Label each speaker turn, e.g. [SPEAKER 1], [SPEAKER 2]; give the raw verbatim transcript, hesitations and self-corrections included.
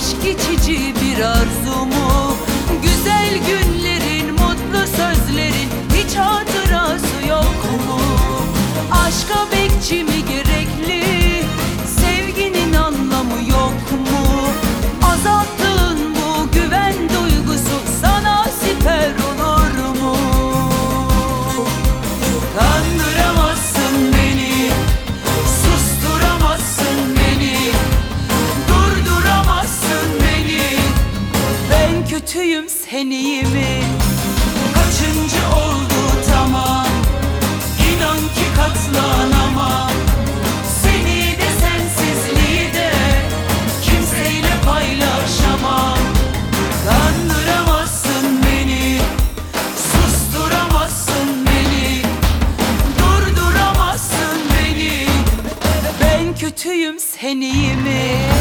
[SPEAKER 1] aşk geçici bir arzu mu? Güzel günlerin, mutlu sözlerin hiç hatırası yok mu? Aşka bekçi mi gerekli? Sevginin anlamı yok mu? Azalttığın bu güven duygusu sana siper olur mu? Kandıramazsın beni, susturamazsın beni, durduramazsın beni. Ben kötüyüm, sen iyi mi? Kaçıncı oldu tamam, İnan ki katlanamam. Seni de sensizliği de kimseyle paylaşamam. Kandıramazsın beni, susturamazsın beni, durduramazsın beni. Ben kötüyüm, sen iyi mi?